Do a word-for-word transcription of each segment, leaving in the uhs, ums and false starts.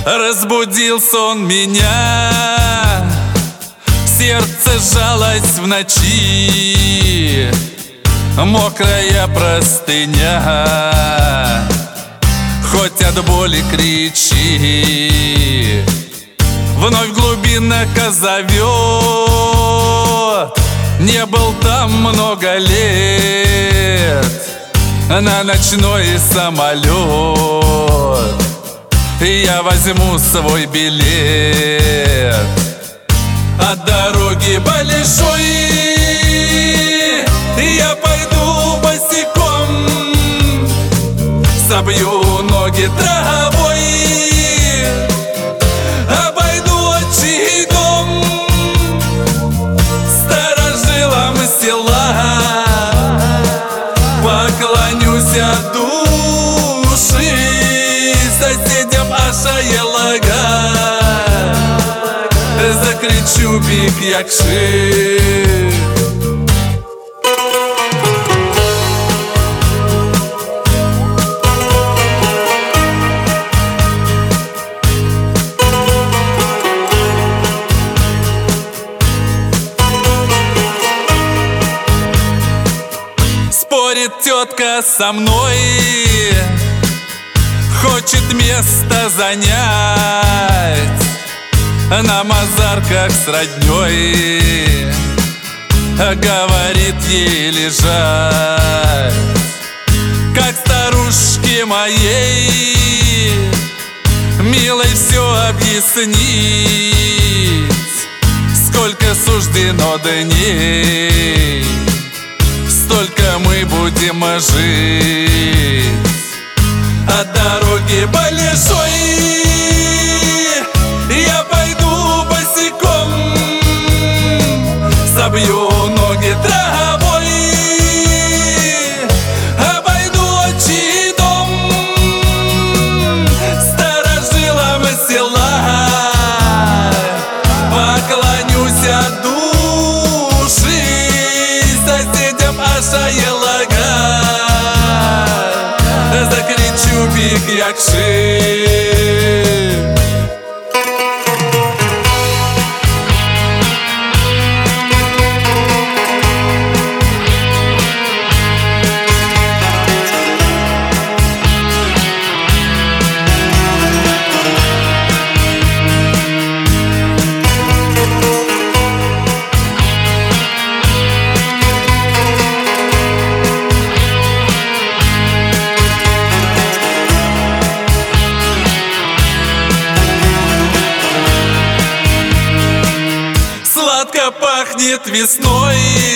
Разбудил сон меня, сердце сжалось в ночи, мокрая простыня, хоть от боли кричи. Вновь глубинка зовет, не был там много лет, на ночной самолет я возьму свой билет. От дороги большой я пойду босиком, собью ноги травой, обойду отчий дом, старожилам села поклонюсь от души, соседям Аша Елага закричу бик якши. Спорит тетка со мной, хочет место занять на мазарках с роднёй, говорит ей лежать. Как старушке моей милой все объяснить, сколько суждено дней, столько мы будем жить. От дороги большой я пойду босиком, собью ноги травой, обойду отчий дом, старожилам села поклонюсь от души, соседям Аша Елага закричу бик якши. Сладко пахнет весной,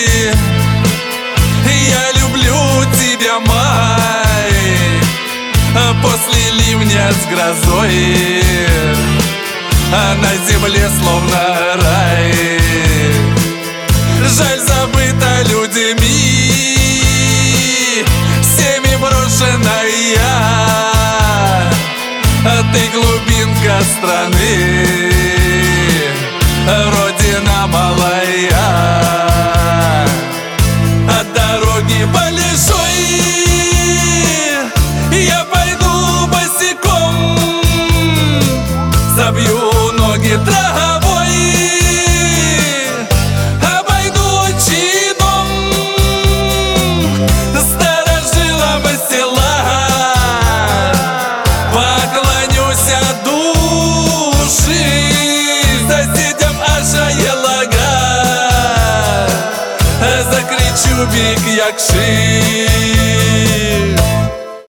я люблю тебя, май, после ливня с грозой, а на земле словно рай. Жаль, забыта людьми, всеми брошенная, ты глубинка страны, родина малая. От дороги большой я пойду босиком, собью ноги травой, обойду отчий дом, старожилам села поклонюсь от души, соседям Аша Елага закричу бик якши.